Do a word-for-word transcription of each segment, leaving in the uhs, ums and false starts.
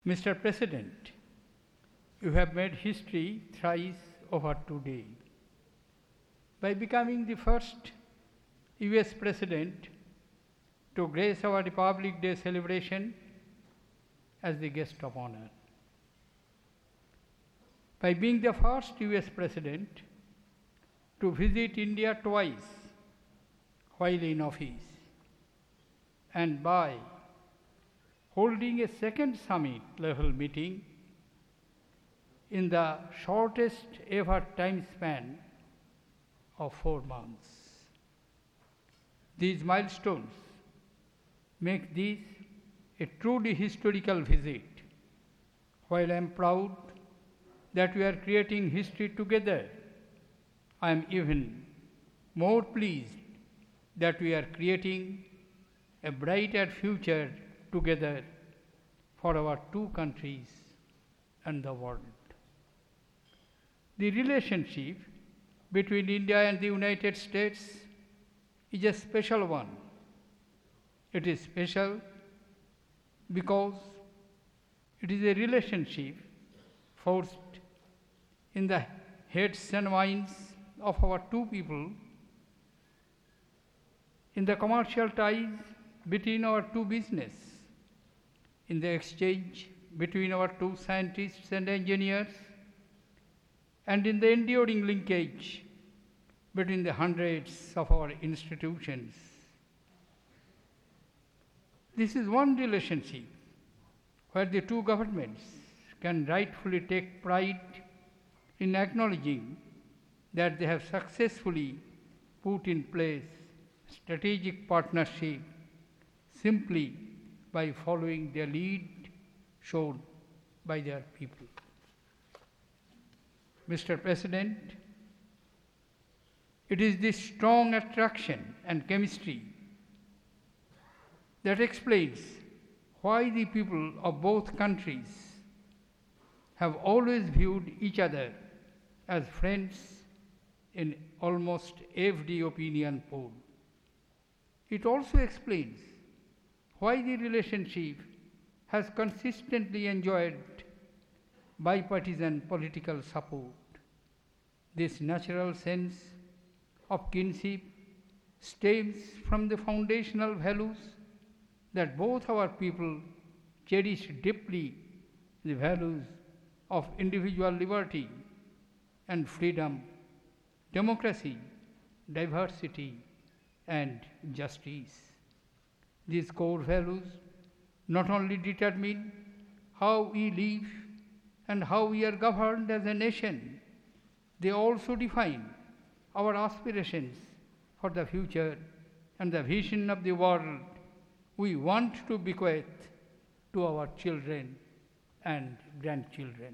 Mister President, you have made history thrice over today by becoming the first U S President to grace our Republic Day celebration as the guest of honor. By being the first U S President to visit India twice while in office, and by holding a second summit level meeting in the shortest ever time span of four months. These milestones make this a truly historical visit. While I am proud that we are creating history together, I am even more pleased that we are creating a brighter future together for our two countries and the world. The relationship between India and the United States is a special one. It is special because it is a relationship forged in the hearts and minds of our two people, in the commercial ties between our two business, in the exchange between our two scientists and engineers, and in the enduring linkage between the hundreds of our institutions. This is one relationship where the two governments can rightfully take pride in acknowledging that they have successfully put in place strategic partnership simply by following the lead shown by their people. Mister President, it is this strong attraction and chemistry that explains why the people of both countries have always viewed each other as friends in almost every opinion poll. It also explains why the relationship has consistently enjoyed bipartisan political support. This natural sense of kinship stems from the foundational values that both our people cherish deeply, the values of individual liberty and freedom, democracy, diversity, and justice. These core values not only determine how we live and how we are governed as a nation, they also define our aspirations for the future and the vision of the world we want to bequeath to our children and grandchildren.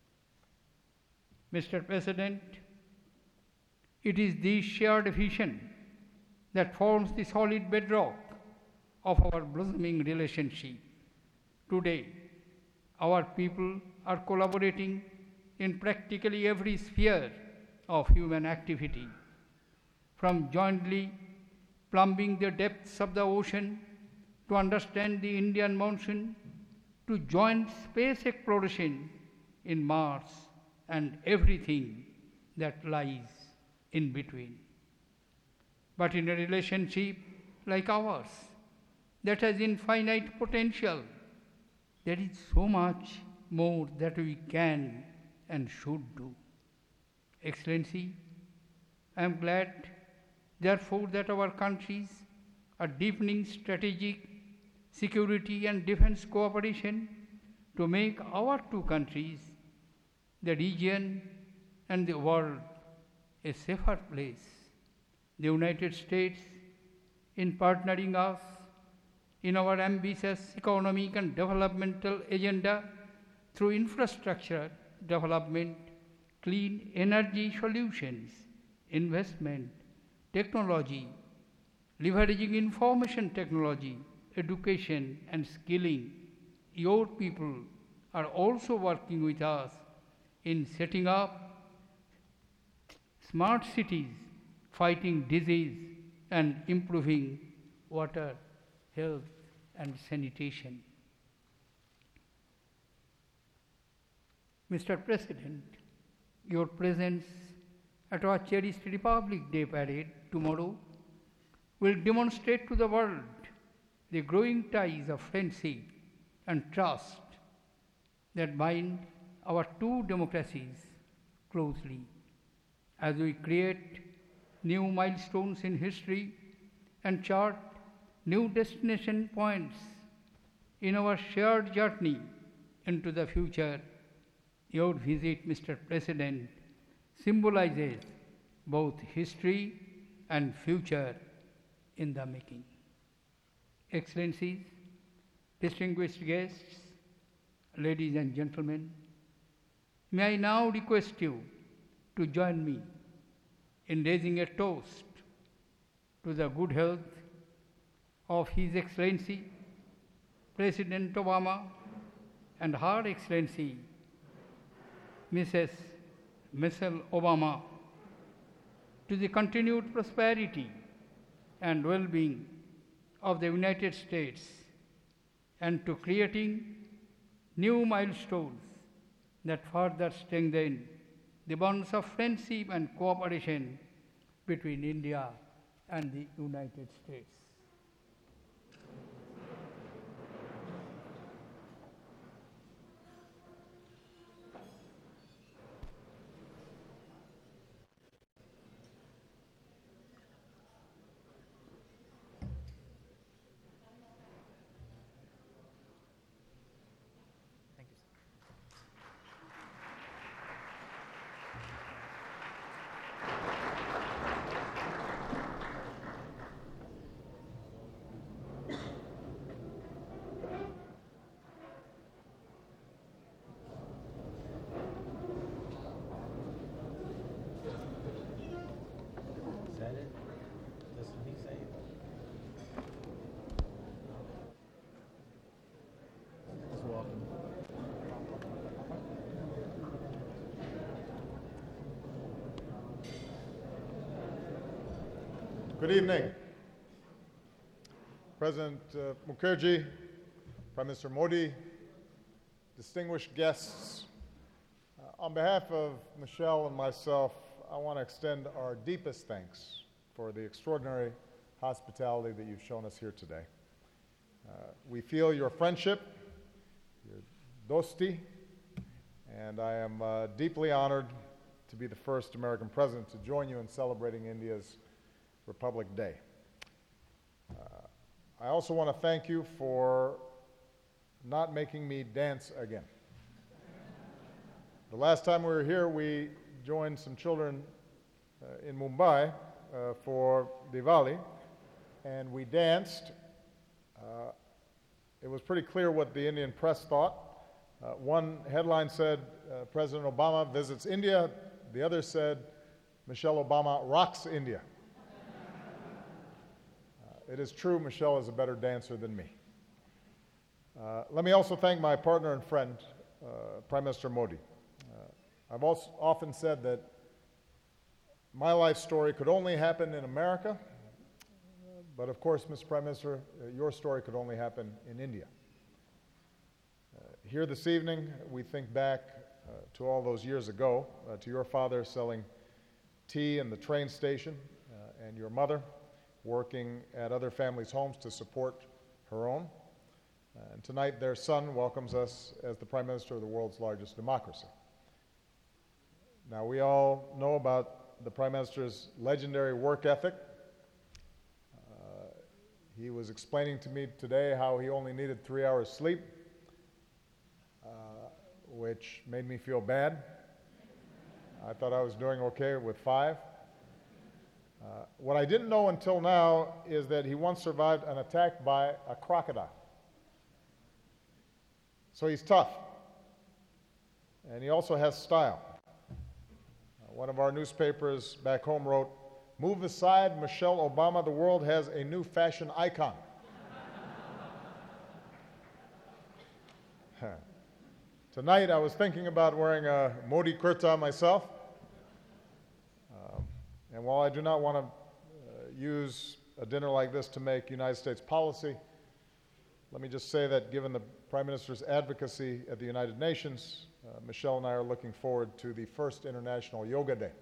Mister President, it is this shared vision that forms the solid bedrock of our blossoming relationship. Today, our people are collaborating in practically every sphere of human activity, from jointly plumbing the depths of the ocean to understand the Indian monsoon, to joint space exploration in Mars and everything that lies in between. But in a relationship like ours, that has infinite potential, there is so much more that we can and should do. Excellency, I am glad, therefore, that our countries are deepening strategic security and defense cooperation to make our two countries, the region and the world, a safer place. The United States, in partnering us in our ambitious economic and developmental agenda through infrastructure development, clean energy solutions, investment, technology, leveraging information technology, education and skilling, your people are also working with us in setting up smart cities, fighting disease and improving water, health and sanitation. Mister President, your presence at our cherished Republic Day parade tomorrow will demonstrate to the world the growing ties of friendship and trust that bind our two democracies closely as we create new milestones in history and chart new destination points in our shared journey into the future. Your visit, Mister President, symbolizes both history and future in the making. Excellencies, distinguished guests, ladies and gentlemen, may I now request you to join me in raising a toast to the good health of His Excellency President Obama and Her Excellency Missus Michelle Obama, to the continued prosperity and well-being of the United States, and to creating new milestones that further strengthen the bonds of friendship and cooperation between India and the United States. Good evening. President uh, Mukherjee, Prime Minister Modi, distinguished guests, uh, on behalf of Michelle and myself, I want to extend our deepest thanks for the extraordinary hospitality that you've shown us here today. Uh, we feel your friendship, your dosti, and I am uh, deeply honored to be the first American president to join you in celebrating India's Republic Day. Uh, I also want to thank you for not making me dance again. The last time we were here, we joined some children uh, in Mumbai uh, for Diwali, and we danced. Uh, it was pretty clear what the Indian press thought. Uh, one headline said, uh, President Obama visits India. The other said, Michelle Obama rocks India. It is true, Michelle is a better dancer than me. Uh, let me also thank my partner and friend, uh, Prime Minister Modi. Uh, I've also often said that my life story could only happen in America, but of course, Mister Prime Minister, uh, your story could only happen in India. Uh, here this evening, we think back uh, to all those years ago, uh, to your father selling tea in the train station, uh, and your mother working at other families' homes to support her own. Uh, and tonight, their son welcomes us as the Prime Minister of the world's largest democracy. Now, we all know about the Prime Minister's legendary work ethic. Uh, he was explaining to me today how he only needed three hours sleep, uh, which made me feel bad. I thought I was doing okay with five. Uh, what I didn't know until now is that he once survived an attack by a crocodile. So he's tough. And he also has style. Uh, one of our newspapers back home wrote, "Move aside, Michelle Obama, the world has a new fashion icon." Tonight I was thinking about wearing a Modi kurta myself. And while I do not want to uh, use a dinner like this to make United States policy, let me just say that given the Prime Minister's advocacy at the United Nations, uh, Michelle and I are looking forward to the first International Yoga Day.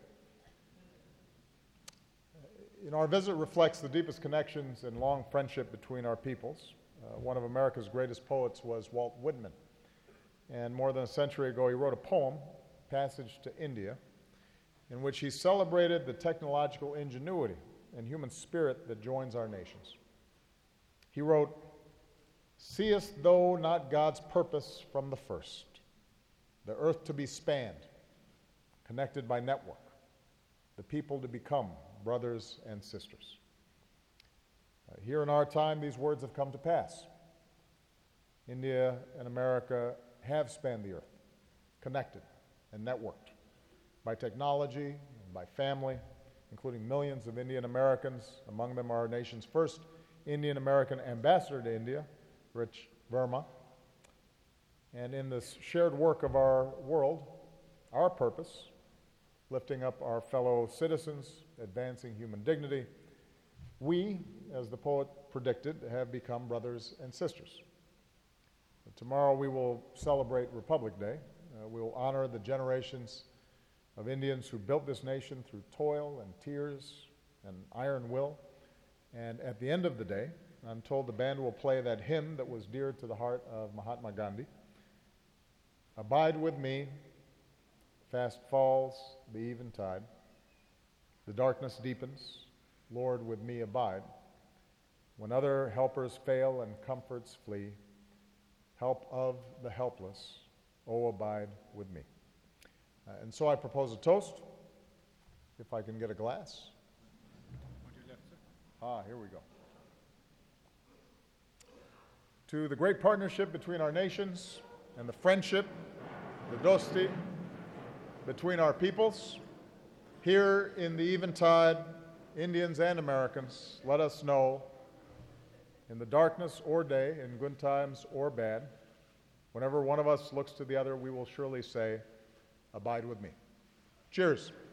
You know, our visit reflects the deepest connections and long friendship between our peoples. Uh, one of America's greatest poets was Walt Whitman, and more than a century ago he wrote a poem, Passage to India, in which he celebrated the technological ingenuity and human spirit that joins our nations. He wrote, "Seest thou not God's purpose from the first, the earth to be spanned, connected by network, the people to become brothers and sisters." Uh, here in our time, these words have come to pass. India and America have spanned the earth, connected and networked by technology and by family, including millions of Indian Americans. Among them our nation's first Indian American ambassador to India, Rich Verma. And in this shared work of our world, our purpose, lifting up our fellow citizens, advancing human dignity, we, as the poet predicted, have become brothers and sisters. Tomorrow we will celebrate Republic Day. Uh, we will honor the generations of Indians who built this nation through toil and tears and iron will. And at the end of the day, I'm told the band will play that hymn that was dear to the heart of Mahatma Gandhi. Abide with me, fast falls the eventide. The darkness deepens, Lord, with me abide. When other helpers fail and comforts flee, help of the helpless, oh, abide with me. Uh, and so I propose a toast, if I can get a glass. Ah, here we go. To the great partnership between our nations and the friendship, the dosti, between our peoples, here in the eventide, Indians and Americans, let us know, in the darkness or day, in good times or bad, whenever one of us looks to the other, we will surely say, abide with me. Cheers.